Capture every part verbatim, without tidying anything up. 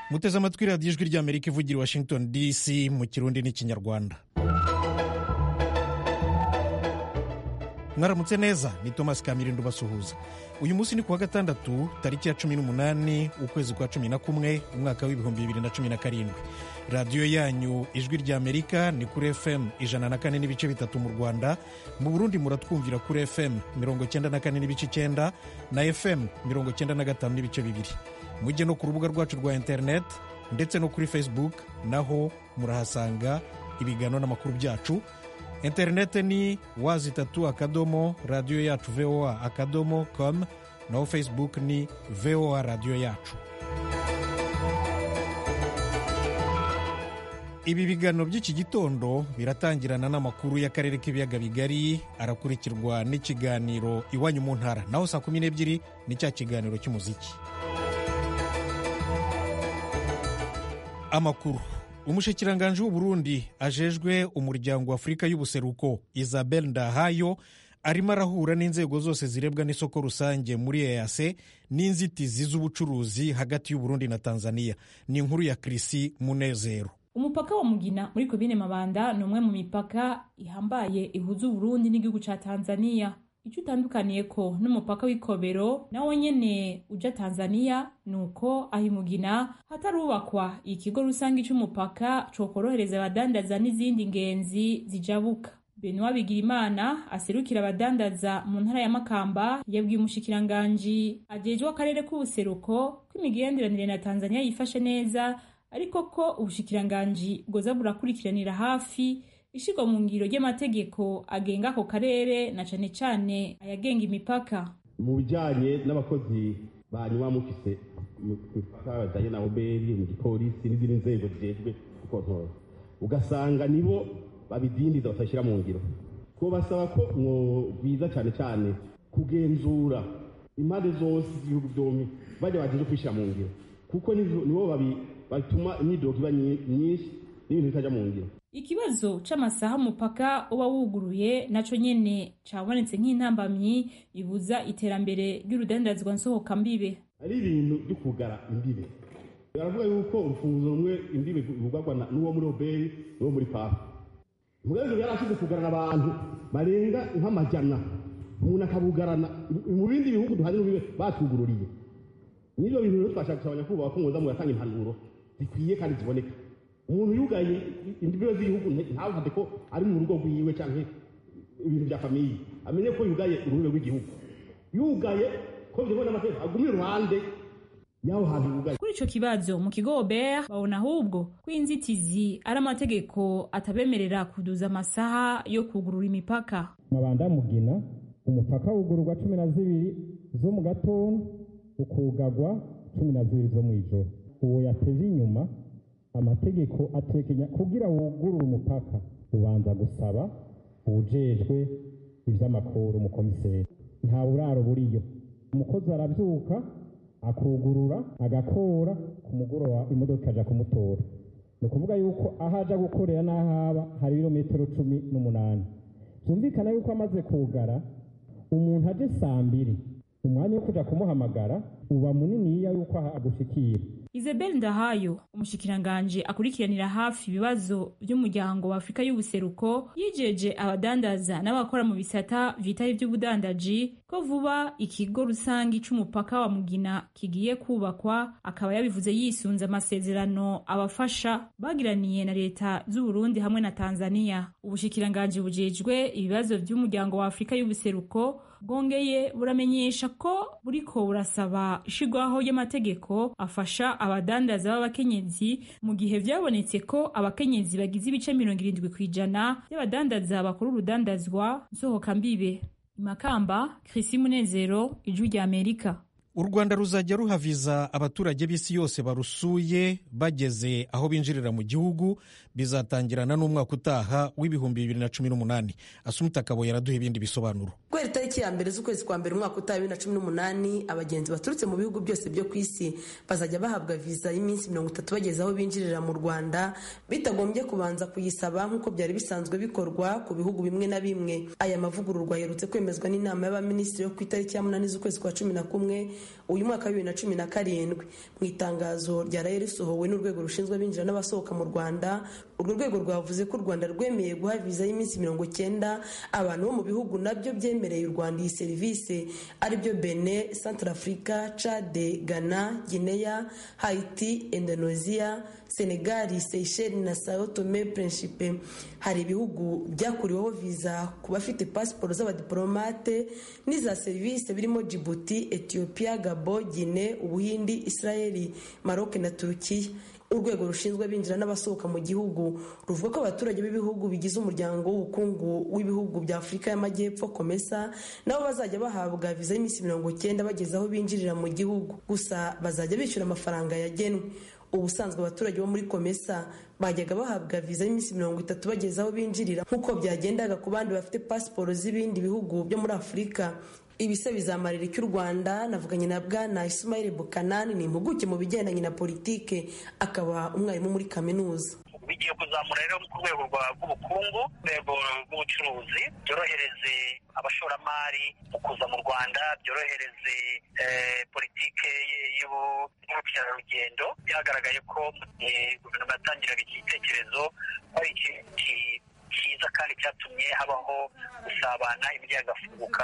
muteze amatwi radiyo ijwi ry'amerika ivugira Washington D C mu kirundi n'ikinyarwanda. mwaramutse neza, ni Thomas Kamirindo basuhuza. Uyu munsi ni kuwa gatandatu tariki ya cumi n'umunani ukwezi kwa cumi na kumwe umwaka w'ibihumbi bibiri na cumi na karindwi. Radiyo yanyu ijwi ry'Amerika ni kuri F M ijana na kane n'ibice bitatu mu Rwanda. Mu Burundi muratwumvira kuri F M mirongo cyenda na kane n'ibice icyenda na F M mirongo cyenda na gatanu n'ibice bibiri. Mujye no ku rubuga rwacu rwa internet ndetse no kuri Facebook, naho murahasanga ibiganiro n'amakuru byacu. Internet ni wazi tatu akadomo radio yacu V O A akadomo com, naho Facebook ni V O A radio yacu. Ibi biganiro by'iki gitondo biratangirana n'amakuru y'akarere k'ibiyaga bigari, arakurikirwa n'ikiganiro iwanyu mu ntara, naho saa kumi n'ebyiri ni cya kiganiro cy'umuziki. Amakuru. Umushikiranganji w'u Burundi ajejwe umuryango wa Afurika y'ubuseruko Isabelle Ndahayo arimo arahura n'inzego zose zirebwa n'isoko rusange muri E A C n'inzitizi z'ubucuruzi hagati y'u Burundi na Tanzania. Ni inkuru ya Krisi Munezero. Umupaka wa Mugina muri komine Mabanda ni umwe mu mipaka ihambaye ihuza u Burundi n'igihugu ca Tanzania. Icyo utandukaniye ko n'umupaka w'Ikobero nawo nyene uja Tanzania, nuko ahi Mugina hatarubakwa ikigo rusange cy'umupaka cokorohereza abadandaza n'izindi ngenzi zijabuka. Benoît Bigirimana aserukira abadandaza mu ntara ya Makamba yabwiye umushikiranganji ajejwe akarere k'ubuseruko ko imigenderanire na Tanzania yifashe neza, ariko ko ubushikiranganji bwoza burakurikiranira hafi ishirwa mu ngiro ry'amategeko agenga ako karere na cane cane ayagenga imipaka. Mu bijanye n'abakozi banywa mufise imipaka bajanye na oberi mu gipolisi n'izindi nzego zijejwe gukontrola, ugasanga nibo babidindiza batashira mu ngiro. Ko basaba ko mwo biza cane cane kugenzura impande zose z'igihugu byombi bajya baje kwishira mu ngiro, kuko nibo babi batuma imyidogo iba myinshi n'ibintu bitaja mu ngiro. Ikibazo c'amasaha umupaka uba wuguruye naco nyene cabonetse nk'intambamyi ibuza iterambere ry'urudandazwa nsohoka mbibe. Ari ibintu byo kugara imbibe. Baravuga yuko urufunguzo rumwe imbibe rugagwa n'uwo muri oberi n'uwo muri papa. Mugazo yarashize kugarana abantu barenga nk'amajana, umuntu akabugarana mu bindi bihugu duhari n'ubibe batugururiye. Nibyo bintu rero twashaka gusabanya kuba ko ngoza mu gatanga impanuro zikwiye kandi ziboneka. Umuntu yugaye indibiyo z'igihugu ntavate ko ari mu rugo rwiwe canke ibintu bya famiye, amenye ko yugaye urugo rw'igihugu. Yugaye ko byo n'amategeko agumye ruhande yaho hantu yugaye. Kuri ico kibazo mu kigo Obert babona ahubwo ko inzitizi ari amategeko atabemerera kuduza amasaha yo kugurura imipaka. Mabanda Mugina umupaka wugururwa cumi na zibiri zo mu gatondo ukugagwa cumi na zibiri zo mu ijoro. Uwo yateze inyuma amategeko atekenya kugira wugurura umupaka ubanza gusaba ubujejwe ivy'amakuru mu komiseri. Nta buraro buriyo, umukozi aravyuka akugurura agakora ku mugoroba imodoka aja kumutora. Ni ukuvuga yuko aho aja gukorera n'ahaba hari ibirometero cumi n'umunani. Byumvikana yuko amaze kugara umuntu aje saa mbiri, umwanya wo kuja kumuhamagara uba muniniya yuko agushikira. Isabelle Ndahayo umushikiranganji akurikiranira hafi ibibazo by'umuryango wa Afurika y'ubuseruko yijeje abadandaza n'abakora mu bisata vitaye by'ubudandaji ko vuba ikigo rusangi c'umupaka wa Mugina kigiye kubakwa. Akaba yabivuze yisunze amasezerano abafasha bagiraniye na leta z'u Burundi hamwe na Tanzania. Ubushikiranganji bujejwe ibibazo by'umuryango wa Afurika y'ubuseruko bwongeye buramenyesha ko buriko burasaba ishigwaho y'amategeko afasha abadandaza b'abakenyezi mu gihe vyabonetse ko abakenyezi bagize ibice mirongo irindwi kw'ijana by'abadandaza bakora urudandazwa nsohoka mbibe. Makamba, Krisi Munezero, Ijwi ry'Amerika. U Rwanda ruzajya ruhaviza abaturage b'isi yose barusuye bageze aho binjirira mu gihugu, bizatangirana n'umwaka utaha w'ibihumbi bibiri na cumi n'umunani. Asumta Kabo yaraduha ibindi bisobanuro. Kweri tariki ya mbere z'ukwezi kwa mbere umwaka utaha bibiri na cumi n'umunani abagenzi baturutse mu bihugu byose byo ku isi bazajya bahabwa viza y'iminsi mirongo itatu bageze aho binjirira mu Rwanda bitagombye kubanza kuyisaba nk'uko byari bisanzwe bikorwa ku bihugu bimwe na bimwe. Aya mavugururwa yerutse kwemezwa n'inama y'abaminisitiri yo ku itariki ya munani z'ukwezi kwa cumi na kumwe uyu mwaka wa bibiri na cumi na karindwi. Mu itangazo ryaraye risohowe n'urwego rushinzwe abinjira n'abasohoka mu Rwanda, urwo rwego rwavuze ko u Rwanda rwemeye guha viza y'iminsi mirongo cyenda abantu bo mu bihugu nabyo byemereye u Rwanda iyi serivisi, aribyo Benin, Centrafrica, Chad, Ghana, Guinea, Haiti, Indonesia, Senegal, Seychelles na Sao Tome Principe. Hari ibihugu byakuriweho viza ku bafite pasiporo z'abadiplomate n'iza serivisi birimo Djibouti, Ethiopia, Gabon, Guinea, Ubuhindi, Israeli, Maroc na Turukiya. Urwego rushinzwe abinjira n'abasohoka mu gihugu ruvuga ko abaturage b'ibihugu bigize umuryango w'ubukungu w'ibihugu bya Afurika y'Amajyepfo COMESA nabo bazajya bahabwa viza y'iminsi mirongo cyenda bageze aho binjirira mu gihugu, gusa bazajya bishyura amafaranga yagenwe. Ubusanzwe abaturage bo muri COMESA bajyaga bahabwa viza y'iminsi mirongo itatu bageze aho binjirira nk'uko byagendaga ku bandi bafite pasiporo z'ibindi bihugu byo muri Afurika. Ibise bizamarira icy'u Rwanda. Navuganye na Bwana Ismail Bukanani, ni impuguke mu bigendanye na politike, akaba umwarimu muri kaminuza. Bigiye kuzamura rero ku rwego rw'ubukungu, rwego rw'ubucuruzi, byorohereze abashoramari mu kuza mu Rwanda, byorohereze politike y'ubukerarugendo. Byagaragaye ko guverinoma yatangiraga iki gitekerezo ari ikintu cyiza kandi cyatumye habaho gusabana, imiryango igafunguka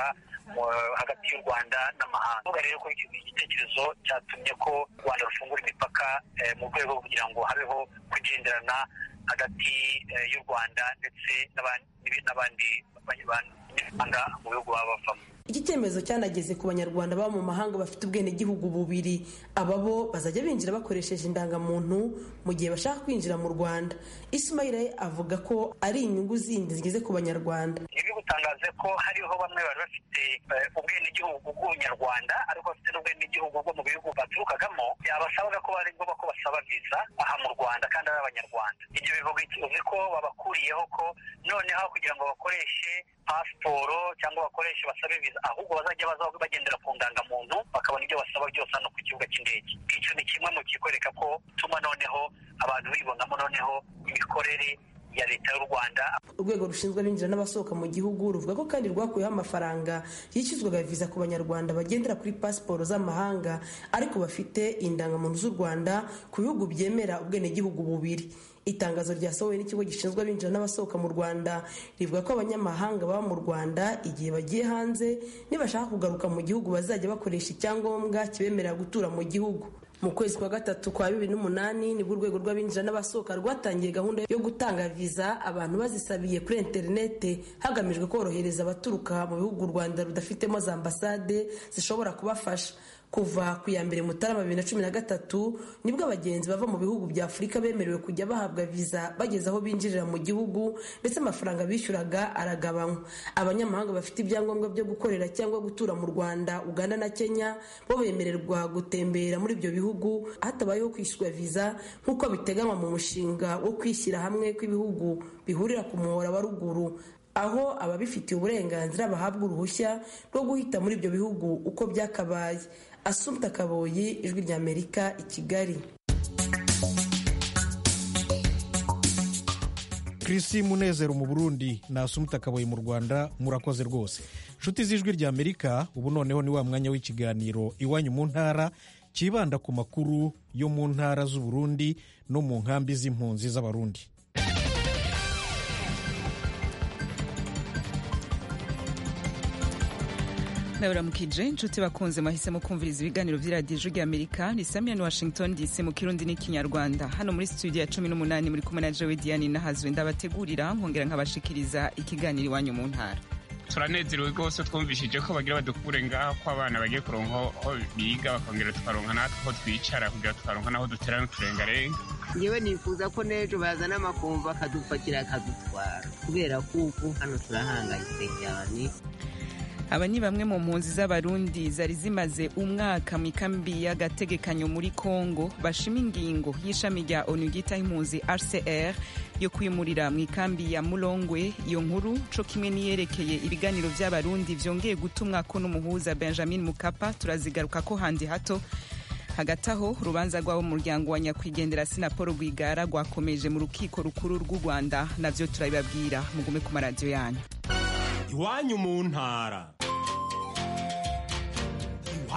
hagati y'u Rwanda n'amahanga. Uvuga rero ko iki gitekerezo cyatumye ko u Rwanda rufungura imipaka mu rwego kugira ngo habeho kugenderana hagati y'u Rwanda ndetse n'abandi banyamahanga mu bihugu baba bavamo. Iki cyemezo cyanageze ku banyarwanda baba mu mahanga bafite ubwenegihugu bubiri. Aba bo bazajya binjira bakoresheje indangamuntu mu gihe bashaka kwinjira mu Rwanda. Ismail avuga ko ari inyungu zindi zigeze ku banyarwanda. Ibi gutangaze ko hariho bamwe bari bafite ubwenegihugu bw'Ubunyarwanda ariko bafite n'ubwenegihugu bwo mu bihugu baturukagamo, yabasabaga ko bari ngombwa ko basaba viza aha mu Rwanda kandi ari abanyarwanda. Ibyo bivuga iki ko babakuriyeho ko noneho kugira ngo bakoreshe pasiporo cyangwa bakoreshe basabe viza, ahubwo bazajya baza bagendera ku ndangamuntu bakabona ibyo basaba byose hano ku kibuga cy'indege. Icyo ni kimwe mu kikwereka ko tuma noneho abantu bibonamo noneho imikorere ya leta y'u Rwanda. Urwego rushinzwe abinjira n'abasohoka mu gihugu ruvuga ko kandi rwakuyeho amafaranga yishyuzwaga viza ku banyarwanda bagendera kuri pasiporo z'amahanga ariko bafite indangamuntu z'u Rwanda ku bihugu byemera ubwenegihugu bubiri. Itangazo ryasohowe n'ikigo gishinzwe abinjira n'abasohoka mu Rwanda rivuga ko abanyamahanga baba mu Rwanda igihe bagiye hanze nibashaka kugaruka mu gihugu bazajya bakoresha icyangombwa kibemerera gutura mu gihugu. Mu kwezi kwa gatatu kwa bibiri n'umunani nibwo urwego rw'abinjira n'abasohoka rwatangiye gahunda yo gutanga viza abantu bazisabiye kuri interinete hagamijwe korohereza abaturuka mu bihugu u Rwanda rudafitemo za ambasade zishobora kubafasha. Kuva ku ya mbere Mutarama bibiri na cumi na gatatu nibwo abagenzi bava mu bihugu bya Afurika bemerewe kujya bahabwa viza bageze aho binjirira mu gihugu, ndetse amafaranga bishyuraga aragabanywa. Abanyamahanga bafite ibyangombwa byo gukorera cyangwa gutura mu Rwanda, Uganda na Kenya bo bemererwa gutembera muri ibyo bihugu hatabayeho kwishyura viza nk'uko biteganywa mu mushinga wo kwishyira hamwe kw'ibihugu bihurira ku muhora wa ruguru, aho ababifitiye uburenganzira bahabwa uruhushya rwo guhita muri ibyo bihugu uko byakabaye. Assumpta Kaboyi, Ijwi ry'Amerika, i Kigali. Chrisi Munezero mu Burundi na Assumpta Kaboyi mu Rwanda, murakoze rwose. Nshuti z'Ijwi ry'Amerika, ubu noneho ni wa mwanya w'ikiganiro Iwanyu mu ntara kibanda ku makuru yo mu ntara z'u Burundi no mu nkambi z'impunzi z'Abarundi. Ndabaramukije inshuti bakunze mwahisemo kumviriza ibiganiro by'iradiyo Ijwi ry'Amerika, ni Samia ni Washington D C mu Kirundi n'Ikinyarwanda. Hano muri studio ya cumi n'umunani muri kumwe na Joe Diane Nahazwe ndabategurira nkongera nkabashikiriza ikiganiro Iwanyu mu ntara. Turanezerewe rwose twumvishije ko bagira badukure ngaho ko abana bagiye kuronka aho biga bakongera tukaronka natwe aho twicara kugira tukaronka naho dutera n'uturengarenga. Yewe nifuza ko n'ejo bazana amakumva akadupakira akadutwara kubera kuko hano turahangayitse cyane. Aba ni bamwe mu mpunzi z'Abarundi zari zimaze umwaka mu ikambi y'agategekanyo muri Kongo bashima ingingo y'ishami rya ONU ryita impunzi H C R yo kwimurira mu ikambi ya Mulongwe. Iyo nkuru co kimwe niyerekeye ibiganiro by'Abarundi vyongeye gutumwa ko n'umuhuza Benjamin Mkapa turazigaruka ko handi hato. Hagati aho urubanza rw'abo mu muryango wa nyakwigendera Sinapolo Rwigara rwakomeje mu rukiko rukuru rw'u Rwanda, navyo turabibabwira mugume ku maradiyo yanyu. Iwanyu mu ntara.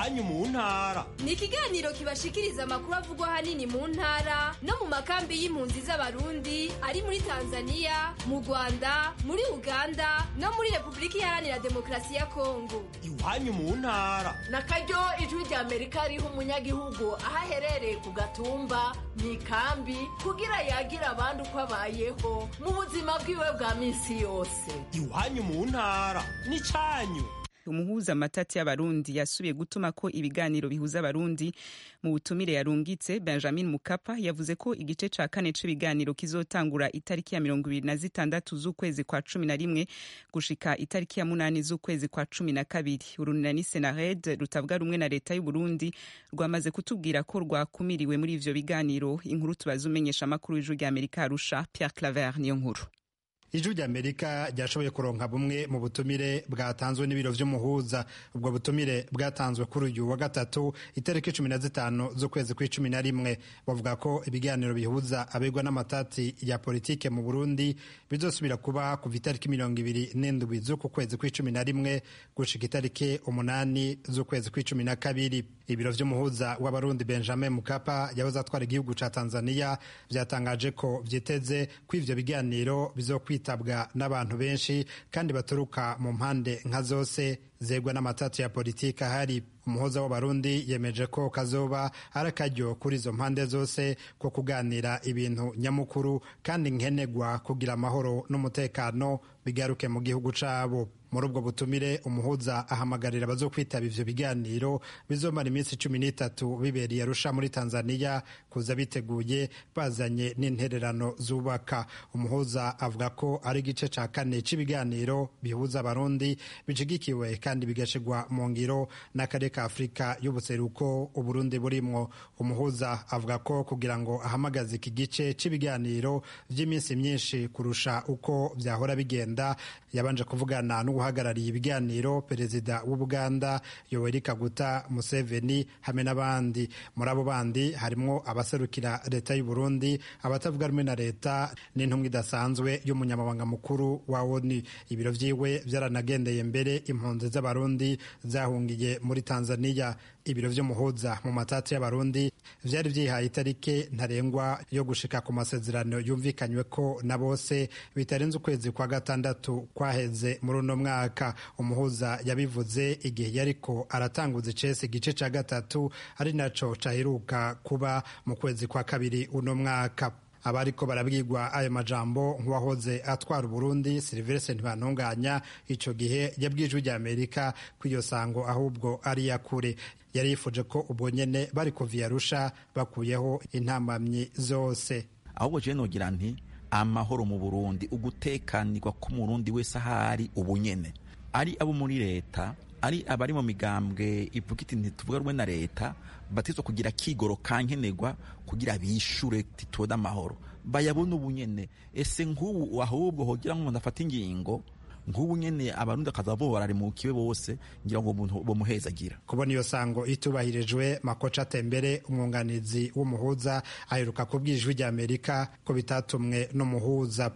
iwanyu mu ntara. Ni ikiganiro kibashikiriza amakuru avugwa hanini mu ntara no mu makambi y'impunzi z'abarundi ari muri Tanzania, mu Rwanda, muri Uganda no muri Republika Iharanira Demokarasi ya Kongo. Iwanyu mu ntara. Na karyo ijwi rya Amerika riha umunyagihugu aho aherereye ku gatumba mu ikambi kugira yagira abandi uko abayeho mu buzima bwiwe bwa minsi yose. Iwanyu mu ntara ni cyanyu. Umuhuza amatati y'abarundi yasubiye gutuma ko ibiganiro bihuza abarundi mu butumire yarungitse. Benjamin Mkapa yavuze ko igice ca kane c'ibiganiro kizotangura itariki ya mirongo ibiri na zitandatu z'ukwezi kwa cumi na rimwe gushika itariki ya munani z'ukwezi kwa cumi na kabiri. Urunani Senared rutavuga rumwe na leta y'u Burundi rwamaze kutubwira ko rwakumiriwe muri ivyo biganiro. Inkuru tubaza umenyesha amakuru y'ijwi rya Amerika Arusha, Pierre Claver niyo nkuru. Ijwi rya Amerika ryashoboye kuronka bumwe mu butumire bwatanzwe n'ibiro vy'umuhuza. Ubwo butumire bwatanzwe kuri uyu wa gatatu itariki cumi na zitanu z'ukwezi kw'icumi na rimwe. Bavuga ko ibiganiro bihuza abegwa n'amatati ya politike mu Burundi bizosubira kuba kuva itariki mirongo ibiri n'indwi z'uku kwezi kw'icumi na rimwe gushika itariki umunani z'ukwezi kw'icumi na kabiri. Ibiro vy'umuhuza w'abarundi Benjamin Mkapa yahoze atwara igihugu ca Tanzania vyatangaje ko vyiteze ko ivyo biganiro bizokwitabwa n'abantu benshi kandi baturuka mu mpande nka zose zegwa n'amatatu ya politiki ahari. Umuhoza w'abarundi yemeje ko kazoba ari akaryo kuri izo mpande zose ko kuganira ibintu nyamukuru kandi nkenegwa kugira amahoro n'umutekano bigaruke mu gihugu cabo. Muri ubwo butumire umuhuza ahamagarira abazokwitaba ivyo biganiro bizomara iminsi cumi n'itatu bibereye Arusha muri Tanzania kuza biteguye bazanye n'intererano zubaka. Umuhuza avuga ko ari igice ca kane c'ibiganiro bihuza abarundi bijigikiwe kandi bigashigwa mu ngiro n'akarere ka Afrika y'ubuseruko Uburundi burimwo. Umuhuza avuga ko kugira ngo ahamagaze iki gice c'ibiganiro vy'iminsi myinshi kurusha uko vyahora bigenda yabanje kuvugana n'uhagarariye ibiganiro perezida w'Ubuganda Yoweri Kaguta Museveni hamwe n'abandi. Muri abo bandi harimwo abaserukira leta y'u Burundi, abatavuga rumwe na leta n'intumwa idasanzwe y'umunyamabanga mukuru wa O N U. Ibiro vyiwe vyaranagendeye mbere impunzi z'abarundi zahungiye muri Tanzania. Ibiro vy'umuhuza mu matati y'abarundi vyari vyihaye itarike ntarengwa yo gushika ku masezerano yumvikanywe ko na bose bitarenze ukwezi kwa gatandatu kwaheze muri uno mwaka. Umuhuza yabivuze igihe yariko aratanguza icese igice ca gatatu ari naco caheruka kuba mu kwezi kwa kabiri uno mwaka. Abariko barabwirwa ayo majambo nk'uwahoze atwara Burundi Sylvestre Ntibantunganya ico gihe yabwijwe rya Amerika ko iyo sango ahubwo ari yakure. Yari yifuje ko ubwo nyene bari kuva Arusha bakuyeho intambamyi zose. Ahubwo je nogira nti amahoro mu Burundi, ugutekanirwa ko Murundi wese ahari ubunyene, ari abo muri leta, ari abari mu migambwe ivuga iti ntituvuga rumwe na leta, batizwa kugira kigoro kankenegwa kugira bishure titoda amahoro bayabona ubunyene. Ese nk'ubu ahubwo hogira nk'umuntu afata ingingo nk'ubu nyene abarundi akazabora mu kiwe bose ngira ngo umuntu bomuhezagira. Kubona iyo sango itubahirijwe, Makocha Tembere umwunganizi w'umuhuza aheruka kubwijwe rya Amerika ko bitatumwe n'umuhuza.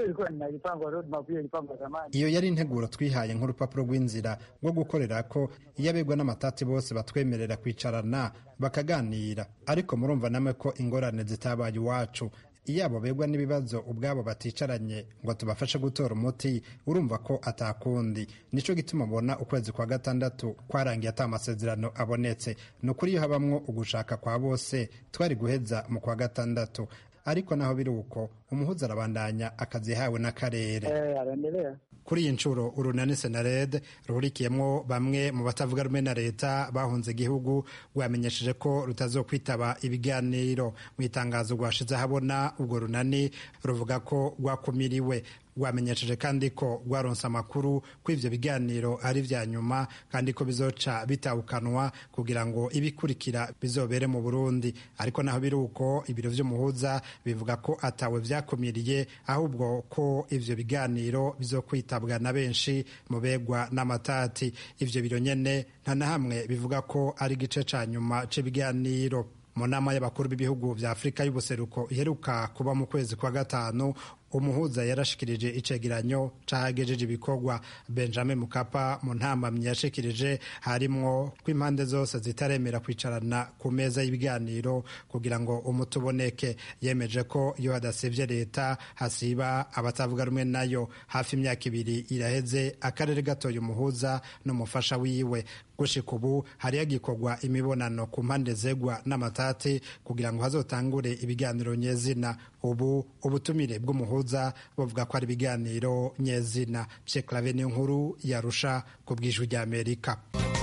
Iyo yari integuro twihaye nk'urupapuro rw'inzira rwo gukorera ko iyo abegwa n'amatati bose batwemerera kwicarana bakaganira, ariko murumva namwe ko ingorane zitabaye iwacu. Iyo abo begwa n'ibibazo ubwabo baticaranye ngo tubafashe gutora umuti, urumva ko atakundi. Nico gituma mbona ukwezi kwa gatandatu kwarangiye ata amasezerano abonetse. Nukuri iyo habamwo ugushaka kwa bose twari guheza mu kwa gatandatu. Ariko naho biri uko umuhuza arabandanya akazi hawe n'akarere. Eh, kuri iyi nshuro urunani Senared ruhurikiyemwo bamwe mu batavuga rumwe na leta bahunze igihugu rwamenyesheje ko rutazokwitaba ibiganiro. Mu itangazo rwashize habona ubwo runani ruvuga ko rwakumiriwe. Rwamenyesheje kandi ko rwaronse amakuru ko ivyo biganiro ari vya nyuma kandi ko bizoca bitawukanwa kugira ngo ibikurikira bizobere mu Burundi. Ariko naho biri uko ibiro vy'umuhuza bivuga ko atawe vyakumiriye, ahubwo ko ivyo biganiro bizokwitabwa na benshi mu begwa n'amatati. Ivyo biro nyene nta na hamwe bivuga ko ari igice ca nyuma c'ibiganiro. Mu nama y'abakuru b'ibihugu vya Afrika y'ubuseruko iheruka kuba mu kwezi kwa gatanu, umuhuza yarashikirije icegeranyo cagejeje ibikorwa. Benjamin Mkapa mu ntamamyi yashikirije harimwo ko impande zose zitaremera kwicarana ku meza y'ibiganiro kugira ngo umuti uboneke. Yemeje ko iyo hadasivye leta hasiba abatavuga rumwe nayo. Hafi imyaka ibiri iraheze akarere gatoye umuhuza n'umufasha wiwe. Gushika ubu hari hagikorwa imibonano ku mpande zegwa n'amatati kugira ngo hazotangure ibiganiro nyezina. Ubu ubutumire bw'umuhuza buvuga ko ari ibiganiro nyezina. Pierre Claver Niyonkuru yarusha ku bw'ijwi rya Amerika.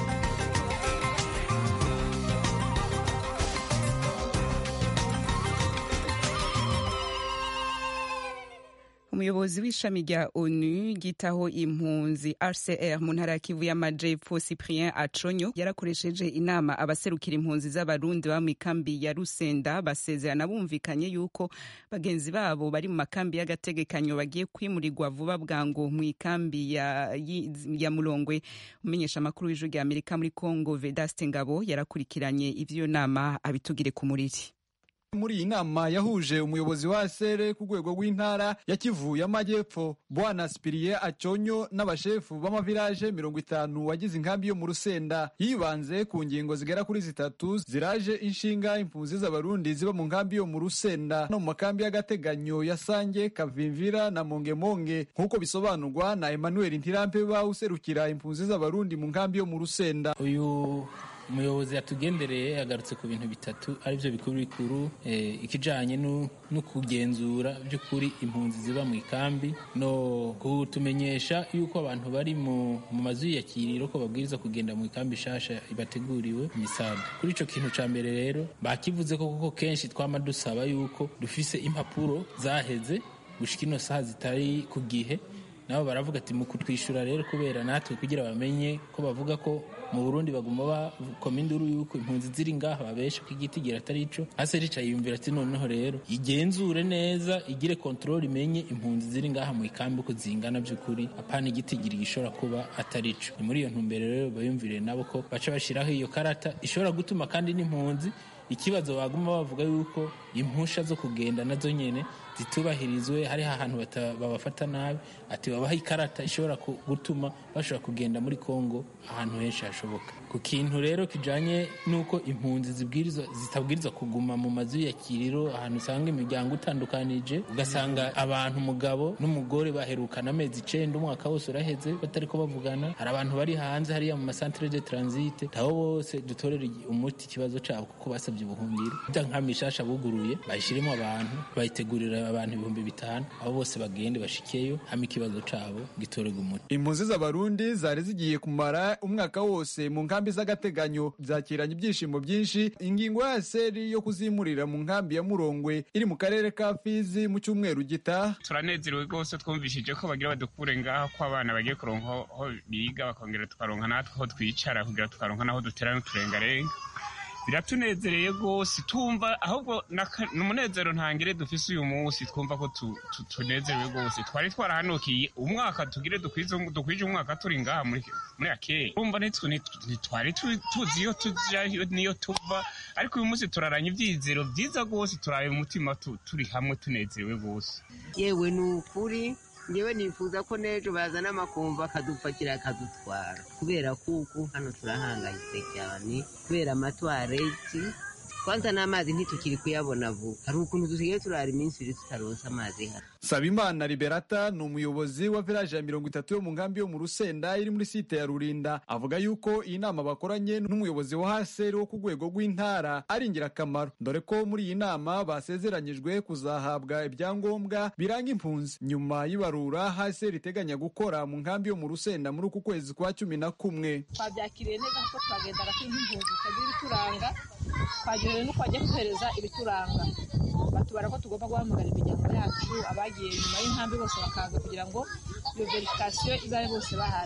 umuyobozi w'ishami rya onu gitaho impunzi R C R mu ntara ya Kivu y'Amajepfo Cyprien Aconyo yarakoresheje inama abaserukira impunzi z'abarundi ba mu ikambi ya Rusenda basezerana bumvikanye yuko bagenzi babo bari mu makambi y'agategekanyo bagiye kwimurirwa vuba bwango mu ikambi ya, ya Mulongwe. Umenyesha amakuru w'ijwi rya Amerika muri Kongo Vedaste Ngabo yarakurikiranye ivyo nama abitugire ku muriri. Muri iyi nama yahuje umuyobozi wa sere ku rwego rw'intara ya Kivu y'Amajyepfo Bwana Cyprien Aconyo n'abashefu b'amavirage mirongo itanu wagize inkambi yo mu Rusenda, yibanze ku ngingo zigera kuri zitatu ziraje inshinga impunzi z'abarundi ziba mu nkambi yo mu Rusenda no mu makambi y'agateganyo ya Sange, Kavimvira na Mongemonge, nk'uko bisobanurwa na Emmanuel Ntirampeba userukira impunzi z'abarundi mu nkambi yo mu Rusenda. Uyu umuyobozi yatugendereye yagarutse ku bintu bitatu arivyo bikuru bikuru e, ikijanye no kugenzura by'ukuri impunzi ziba mu ikambi no kutumenyesha yuko abantu bari mu mazu yakiriro ko babwiriza kugenda mu ikambi shasha ibateguriwe imisaga. Kuri ico kintu ca mbere rero bakivuze ko kuko kenshi twama dusaba yuko dufise impapuro zaheze gushika ino saha zitari ku gihe, nabo baravuga ati mu kutwishura rero kubera natwe kugira bamenye ko bavuga ko mu Burundi baguma bakoma induru yuko impunzi ziri ngaha babesha ko igiti gira atari ico. Hase rica yumvira ati noneho rero igenzure neza igire control imenye impunzi ziri ngaha mu ikambi ko zingana by'ukuri apana igiti gira gishobora kuba atari ico. Ni muri iyo ntumbero rero bayumvire nabo ko baca bashiraho iyo karata ishobora gutuma kandi n'impunzi ikibazo baguma bavuga yuko impusha zo kugenda nazo nyene zitubahirizwe, hari ahantu babafata nabi, ati babaha ikarata ishobora gutuma bashobora kugenda muri Kongo ahantu henshi hashoboka. Ku kintu rero kijanye nuko impunzi zibwirizwa zitabwirizwa kuguma mu mazu yakiriro ahantu usanga imiryango utandukanije, ugasanga abantu umugabo n'umugore baherukana amezi icenda umwaka wose uraheze batariko bavugana, hari abantu bari hanze hariya mu masantere de transit, abo bose dutorera umuti ikibazo cabo kuko basabye ubuhungiro. Nka mishasha buguruye bayishiremo abantu bayitegurira abantu ibihumbi bitanu, abo bose bagende bashikeyo hama ikibazo cabo gitorega umuti. Impunzi z'abarundi zari zigiye kumara umwaka wose mu nkambi z'agateganyo zakiranye ibyishimo byinshi. Ingingo ya seri yo kuzimurira mu nkambi ya Murongwe iri mu karere ka Fizi mu cyumweru gita, turanezerewe rwose twumvishije ko bagira badukure ngaha ko abana bagiye kuronka aho biga bakongera tukaronka natwe aho twicara kugira tukaronka naho dutera n'uturengarenga. Biratunezereye rwose tumva ahubwo n'umunezero ntangire dufise uyu munsi, twumva ko tunezerewe rwose. Twari twarahanukiye umwaka tugire dukwije umwaka turi ngaha muri akeye, urumva ntitwari tuzi iyo tuja niyo tuva, ariko uyu munsi turaranye ivyizero vyiza rwose, turaye umutima turi hamwe tunezerewe rwose. Yewe ni ukuri ngewe nifuza ko nejo bazana amakumva akadupakira akadutwara, kubera kuko hano turahangayitse cyane kubera amatwareti, kwanza n'amazi ntitukiri kuyabona vuba, hari ukuntu dusigaye turara iminsi ibiri tutaronsa amazi hano. Sabimana Liberata ni umuyobozi wa village ya mirongo itatu yo mu nkambi yo mu Rusenda iri muri site ya Rurinda, avuga yuko iyi nama bakoranye n'umuyobozi wa Haseri wo ku rwego rw'intara ari ingirakamaro, dore ko muri iyi nama basezeranyijwe kuzahabwa ibyangombwa biranga impunzi nyuma y'ibarura Haseri iteganya gukora mu nkambi yo mu Rusenda muri uku kwezi kwa cumi na kumwe. Twabyakiriye neza ko twagendaga ko impunzi zitagira ibituranga, twagiye no kwajya kuhereza ibituranga, batubara ko tugomba guhamagara imiryango yacu abagiye nyuma y'inkambi bose bakaza kugira ngo iyo verification izabe bose bahari.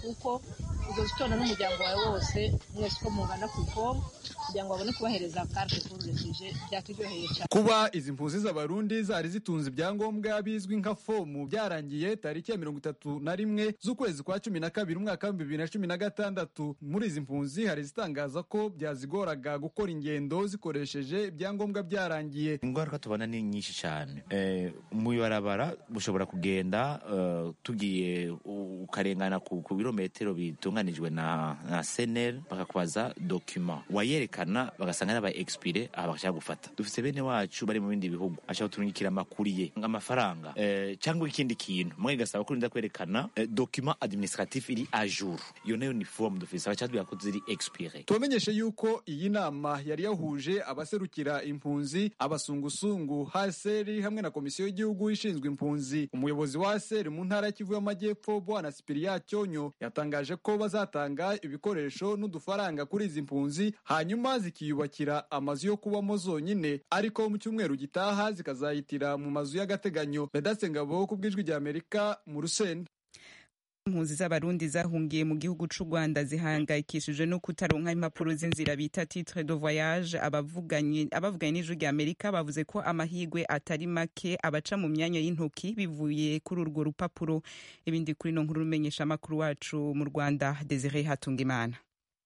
kuko uzozitonda n'umuryango wawe wose mwese uko mungana ku ifomu kugira ngo babone kubahereza carte pour refugee. Byaturyoheye cyane. Kuba izi mpunzi z'abarundi zari zitunze ibyangombwa bizwi nka fomu byarangiye tariki ya mirongo itatu na rimwe z'ukwezi kwa cumi na kabiri umwaka wa bibiri na cumi na gatandatu. Muri izi mpunzi hari zitangaza ko byazigoraga gukora ingendo zikoresheje ibyangombwa byarangiye. Ingaruka tubona ni nyinshi cyane. Eh, mu barabara bushobora kugenda uh, tugiye ukarengana ku, ku birometero bitunganijwe na, na S N L bakakubaza document wayerekana bagasanga n'aba expire abashaka gufata. Dufite bene wacu bari mu bindi bihugu ashaka turungikira makuriye ngamafaranga eh, cyangwa ikindi kintu mwe gasaba ko ndakwerekana eh, document administratif iri à jour. Iyo nayo ni form d'office abachatubya ko ziri expire. Tumenyeshe yuko iyi nama yari yahuje abaserukira impunzi, abasungusungu, haseri hamwe na komisiyo y'igihugu ishinzwe impunzi. Umuyobozi wa haseri mu ntara ya Kivu y'Amajyepfo Bwana Spiria Cyonyo yatangaje ko bazatanga ibikoresho n'udufaranga kuri izi mpunzi hanyuma zikiyubakira amazu yo kubamo zonyine, ariko mu cyumweru gitaha zikazayitira mu mazu y'agateganyo. Vedaste Ngabo ku bw'ijwi rya Amerika mu Rusenda. Impunzi z'abarundi zahungiye mu gihugu c'u Rwanda zihangayikishije no kutaronka impapuro z'inzira bita titre de voyage. Abavuganye abavuganye n'ijwi rya Amerika bavuze ko amahigwe atari make abaca mu myanya y'intoki bivuye kuri urwo rupapuro. Ibindi kuri no nkuru rumenyesha makuru wacu mu Rwanda Desire Hatungimana.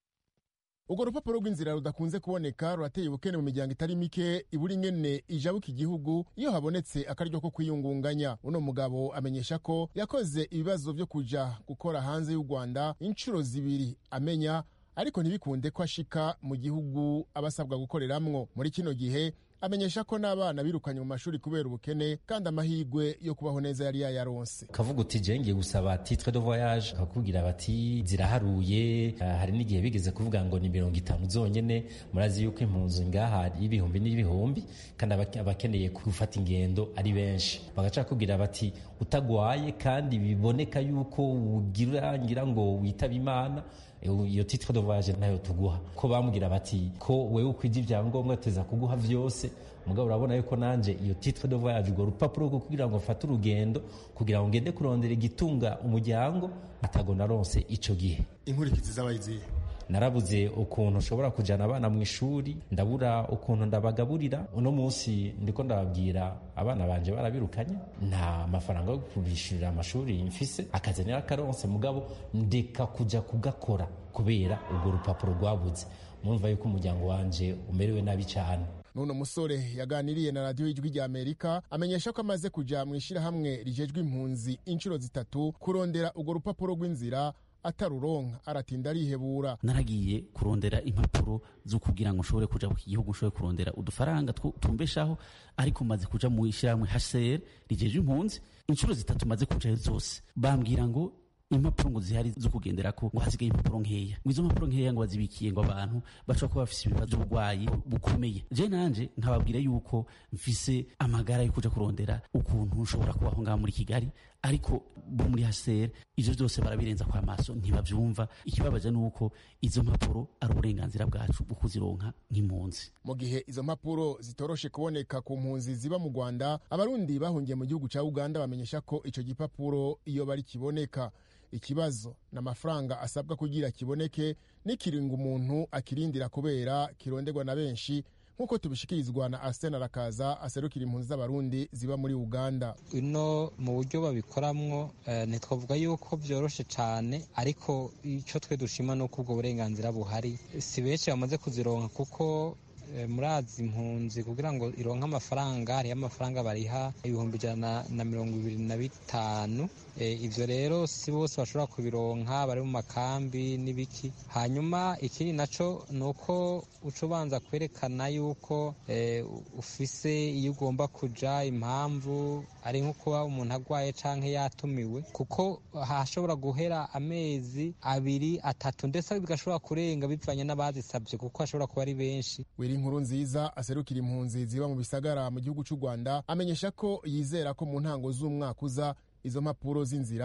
Ugo rupapuro rw'inzira rudakunze kuboneka rurateye ubukene mu miryango itari mike iburi ngene ijabuka igihugu iyo habonetse akaryo ko kwiyungunganya. Uno mugabo amenyesha ko yakoze ibibazo byo kuja gukora hanze y'u Rwanda inshuro zibiri amenya, ariko ntibikunde ko ashika mu gihugu abasabwa gukoreramwo. Muri kino gihe amenyesha ko n'abana birukanye mu mashuri kubera ubukene kandi amahigwe yo kubaho neza yari yayaronse. Kavuga uti je ngiye gusaba titre de voyage akakubwira bati ziraharuye. Uh, hari n'igihe bigeze kuvuga ngo ni mirongo itanu zonyene. Murazi yuko impunzi ngaha ibihumbi n'ibihumbi kandi abakeneye gufata ingendo ari benshi. Bagaca kubwira bati utagwaye kandi biboneka yuko ugira ngira ngo witaba Imana iyo titre de voyage nayo tuguha. Ko bambwira bati ko wewe ukwije ibyangombwa teza kuguha vyose, mugabo urabona yuko nanje iyo titre de voyage go rupapuro ko kugira ngo mfate urugendo kugira ngo ngende kurondera igitunga umuryango atago naronse ico gihe. Inkurikizi z'abayiziye narabuze ukuntu ushobora kujana abana mu ishuri, ndabura ukuntu ndabagaburira. Uno munsi ndiko ndababwira abana banje barabirukanye, nta mafaranga yo kubishurira amashuri mfise, akazi nakaronse mugabo ndeka kuja kugakora kubera urwo rupapuro rwabuze. Murumva yuko umuryango wanje umerewe nabi cyane. Nuno musore yaganiriye na radio y'ijwi rya Amerika amenyesha ko amaze kuja mu ishirahamwe rijejwe impunzi inshuro zitatu kurondera urwo rupapuro rw'inzira ataruronka, aratinda arihebura. Naragiye kurondera impapuro zo kugira ngo nshobore kuja mu gihugu, nshobore kurondera udufaranga tumbeshaho, ariko maze kuja mu ishyirahamwe H C R rijeje impunzi inshuro zitatu maze kuja zose bambwira ngo impapuro ngo zihari zo kugendera ko ngo hasigaye impapuro nkeya, ngo izo mpapuro nkeya ngo bazibikiye ngo abantu bashobora kuba bafise ibibazo by'uburwayi bukomeye. Je nanje nkababwira yuko mfise amagara yo kuja kurondera ukuntu nshobora kubaho ngaha muri Kigali, ariko bo muri H C R ivyo byose barabirenza kwa maso ntibavyumva. Ikibabaje nuko izo mpapuro ari uburenganzira bwacu bwo kuzironka nk'impunzi. Mu gihe izo mpapuro zitoroshe kuboneka ku mpunzi ziba mu Rwanda, abarundi bahungiye mu gihugu ca Uganda bamenyesha ko ico gipapuro iyo bari kiboneka. Ikibazo n'amafaranga asabwa kugira kiboneke n'ikiringo umuntu akirindira kubera kironderwa na benshi, nkuko tubishikirizwa na Arsene Arakaza aserukira impunzi z'abarundi ziba muri Uganda. Ino mu buryo babikoramwo eh, ntitwavuga yuko byoroshe cyane, ariko ico twe dushima no kubwo burenganzira buhari. Si benshi bamaze kuzironka kuko murazi impunzi kugira ngo ironka amafaranga hari amafaranga bariha ibihumbi ijana na mirongo ibiri na bitanu. E, ivyo rero si bose bashobora kubironka, bari mu makambi n'ibiki. Hanyuma ikindi naco nuko ucubanza kwerekana yuko e, ufise iyo ugomba kuja, impamvu ari nko kuba umuntu agwaye canke yatumiwe, kuko hashobora guhera amezi abiri atatu ndetse bigashobora kurenga bivanye n'abazisabye kuko hashobora kuba ari benshi. Inkuru nziza aserukira impunzi ziba mu bisagara mu gihugu cy'u Rwanda amenyesha ko yizera ko mu ntango z'umwaka uza izo mpapuro z'inzira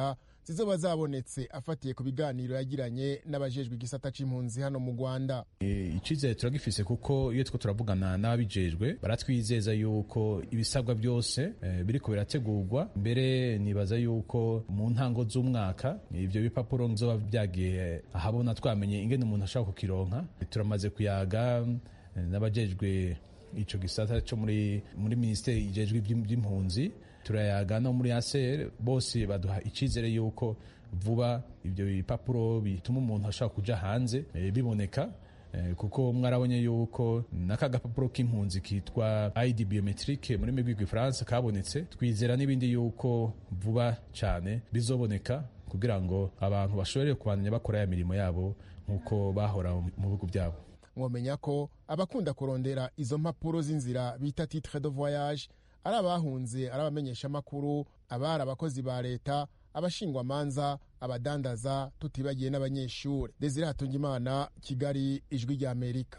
zizoba zabonetse afatiye ku biganiro yagiranye n'abajejwe igisata c'impunzi hano mu Rwanda. Icizere turagifise kuko iyo two turavugana n'ababijejwe baratwizeza yuko ibisabwa byose e, biriko birategurwa. Mbere nibaza yuko mu ntango z'umwaka ivyo bipapuro nzoba byagiye ahabona twamenye ingene umuntu ashaka kukironka. Turamaze kuyaga n'abajejwe ico gisata cyo muri muri ministeri ijejwe by'impunzi, turayaga no muri A C R, bose baduha icizere yuko vuba ibyo bipapuro bituma umuntu ashaka kuja hanze e, biboneka e, kuko mwarabonye yuko naka gapapuro k'impunzi kitwa I D biometrique muri migwi y'Ifaransa kabonetse. Twizera n'ibindi yuko vuba cyane bizoboneka kugira ngo abantu bashobore kubandanya bakora ya mirimo yabo nkuko bahora mu bihugu byabo. Mwomenya ko abakunda kurondera izo mpapuro z'inzira bita titre de voyage ari abahunze, ari abamenyesha makuru, abari abakozi ba leta, abashingwa manza, abadandaza, tutibagiye n'abanyeshuri. Desire Hatungimana, Kigali, Ijwi rya Amerika.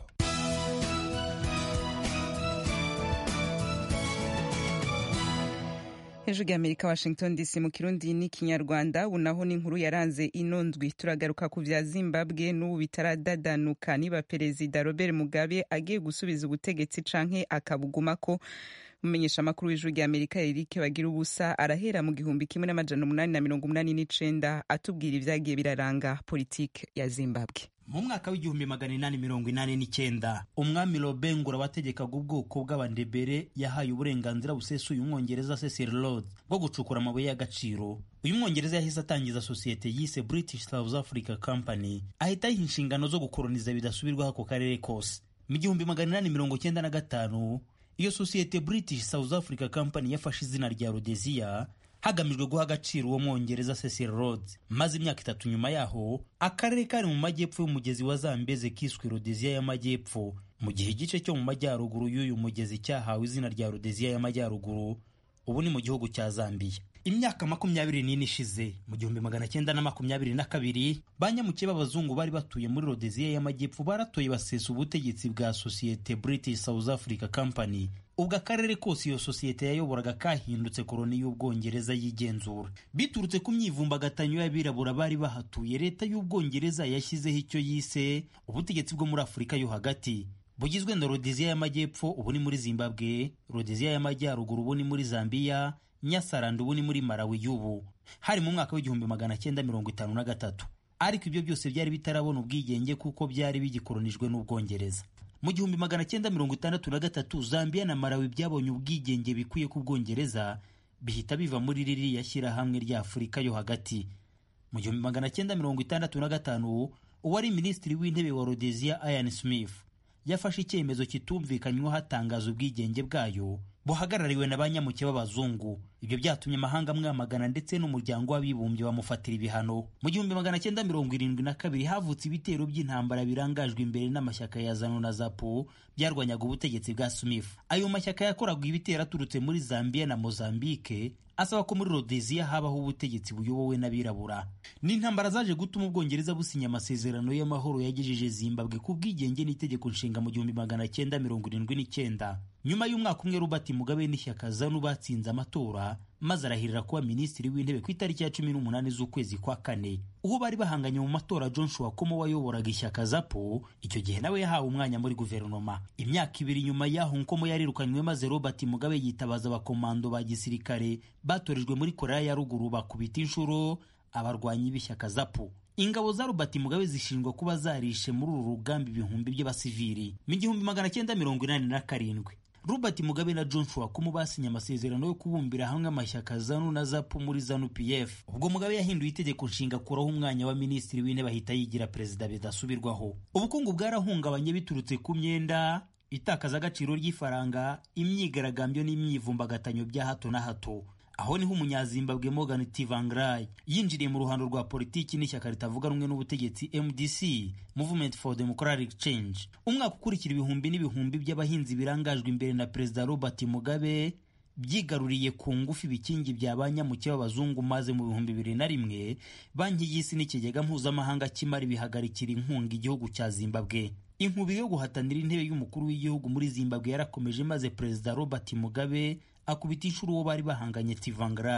Hejuru ya Amerika, Washington D C, mu Kirundi n'ikinyarwanda. Unaho n'inkuru yaranze inondwi. Turagaruka ku vya Zimbabwe n'ubu bitaradadanuka niba Perezida Robert Mugabe agiye gusubiza ubutegetsi canke akabugumako. Umumenyesha makuru w'Ijwi rya Amerika Eric Bagirubusa arahera mu gihumbi kimwe n'amajana umunani na mirongo umunani n'icenda atubwira ivyagiye biraranga politike ya Zimbabwe. Mu mwaka w'igihumbi magana inani mirongo inani n'icyenda umwami Robengura wategekaga ubwoko bw'abandebere yahaye uburenganzira busesuye umwongereza Cecil Rhodes bwo gucukura amabuye y'agaciro. Uyu mwongereza yahise atangiza sosiyete yise British South Africa Company, ahita yiha inshingano zo gukoloniza bidasubirwaho ako karere kose. Mu gihumbi magana inani mirongo cyenda na gatanu iyo sosiyete British South Africa Company yafashe izina rya Rhodesia hagamijwe guha agaciro uwo mwongereza Cecil Rhodes. Maze imyaka itatu nyuma yaho akarere kari mu majyepfo y'umugezi wa Zambeze kiswe Rhodesia y'amajyepfo, mu gihe igice cyo mu majyaruguru y'uyu mugezi cyahawe izina rya Rhodesia y'amajyaruguru, ubu ni mu gihugu cya Zambia. Imyaka makumyabiri n'ine ishize mu gihumbi magana cyenda na makumyabiri na kabiri banyamukiye b'abazungu bari batuye muri Rhodesia y'amajyepfo baratoye basesa ubutegetsi bwa sosiyete British South Africa Company. Ubwo akarere kose iyo sosiyete yayoboraga kahindutse koloni y'Ubwongereza yigenzura. Biturutse ku myivumbagatanya y'abirabura bari bahatuye, leta y'Ubwongereza yashyizeho icyo yise ubutegetsi bwo muri Afurika yo hagati, bugizwe na Rhodesia y'amajyepfo ubu ni muri Zimbabwe, Rhodesia y'amajyaruguru ubu ni muri Zambia, Nyasaland ubu ni muri Malawi y'ubu. Hari mu mwaka w'igihumbi magana cyenda mirongo itanu na gatatu. Ariko ibyo byose byari bitarabona ubwigenge kuko byari bigikolonijwe n'Ubwongereza. Mu gihumbi magana cyenda mirongo itandatu na gatatu Zambia na Malawi byabonye ubwigenge bikuye ku Bwongereza, bihita biva muri ririya shyirahamwe rya Afurika yo hagati. Mu gihumbi magana cyenda mirongo itandatu na gatanu uwari minisitiri w'intebe wa Rhodesia Ian Smith yafashe icyemezo kitumvikanyweho hatangaza ubwigenge bwayo buhagarariwe na banyamuke b'abazungu. Ibyo byatumye amahanga amwamagana ndetse n'umuryango w'abibumbye bamufatira ibihano. Mu gihumbi magana cyenda mirongo irindwi na kabiri havutse ibitero by'intambara birangajwe imbere n'amashyaka ya ZANU na ZAPU byarwanyaga ubutegetsi bwa Smith. Ayo mashyaka yakoraga ibitero aturutse muri Zambia na Mozambique asaba ko muri Rhodesia habaho ubutegetsi buyobowe n'abirabura. N'intambara zaje gutuma Ubwongereza businya amasezerano y'amahoro yagejeje Zimbabwe ku bwigenge n'itegeko nshinga mu gihumbi magana cyenda mirongo irindwi n'icyenda. Nyuma y'umwaka umwe Robert Mugabe n'ishyaka ZANU batsinze amatora maze arahirira kuba minisitiri w'intebe ku itariki ya cumi n'umunani z'ukwezi kwa kane. Uwo bari bahanganye mu matora Joshua Nkomo wayoboraga ishyaka ZAPU icyo gihe nawe yahawe umwanya muri guverinoma. Imyaka ibiri nyuma y'aho Nkomo yarirukanywe maze Robert Mugabe yitabaza abakomando ba gisirikare batorejwe muri Korea ya ruguru bakubita inshuro abarwanyi b'ishyaka ZAPU. Ingabo za Robert Mugabe zishinjwa kuba zarishe muri uru rugamba ibihumbi by'abasivili. Mu gihumbi magana cyenda mirongo inani na karindwi Robert Mugabe na Joshua Nkomo basinye amasezerano yo kubumbira hamwe amashyaka ZANU na ZAPU muri ZANU P F. Ubwo Mugabe yahinduye itegeko nshinga kuraho umwanya wa minisitiri w'intebe ahita yigira perezida bidasubirwaho. Ubukungu bwarahungabanye biturutse ku myenda, itakaza agaciro ry'ifaranga, imyigaragambyo n'imyivumbagatanyo bya hato na hato. Aho niho umunyazimbabwe Morgan Tsvangirai yinjiriye mu ruhando rwa politiki n'ishyaka ritavuga rumwe n'ubutegetsi M D C, Movement for Democratic Change. Umwaka ukurikira ibihumbi n'ibihumbi by'abahinzi birangajwe imbere na Perezida Robert Mugabe byigaruriye ku ngufu ibikingi bya banyamuke b'abazungu, maze mu bihumbi bibiri na rimwe banki y'isi n'ikigega mpuzamahanga kimari bihagarikira inkunga igihugu cya Zimbabwe. Inkubiri yo guhatanira intebe y'umukuru w'igihugu muri Zimbabwe yarakomeje maze Perezida Robert Mugabe akubita inshuro uwo bari bahanganye Tsvangirai.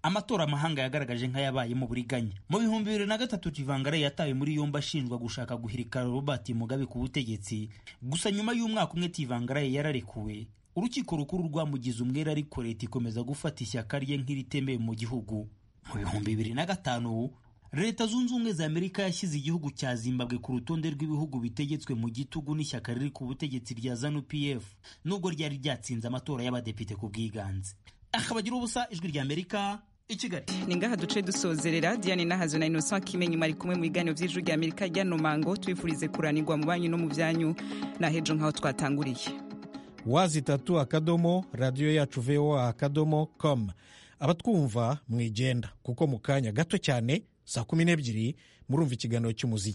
amatora amahanga yagaragaje nk'ayabayemo buriganya. Mu bihumbi bibiri na gatatu Tivangare yatawe muri yombi ashinjwa gushaka guhirika Robert Mugabe ku butegetsi. Gusa nyuma y'umwaka umwe Tivangare yararekuwe. Urukiko rukuru rwamugize umwere ariko leta ikomeza gufata ishyaka rye nk'iritemewe mu gihugu. Mu bihumbi bibiri na gatanu Leta Zunze Ubumwe za Amerika yashyize igihugu cya Zimbabwe ku rutonde rw'ibihugu bitegetswe mu gitugu n'ishyaka riri ku butegetsi rya ZANU P F nubwo ryari ryatsinze amatora y'abadepite ku bwiganze. Akabagira ubusa ijwi rya Amerika i Kigali. Ni ngaha duce dusozerera. Diane Nahazo na Innocent Kimenyi mari kumwe mu biganiro by'ijwi rya Amerika rya Nomango, twifurize kuranirwa mu banyu no mu byanyu na hejo nkaho twatanguriye. wazi tatu akadomo radio yacu voa akadomo com. Abatwumva mwigenda kuko mu kanya gato cyane saa kumi n'ebyiri murumva ikiganiro cy'umuziki.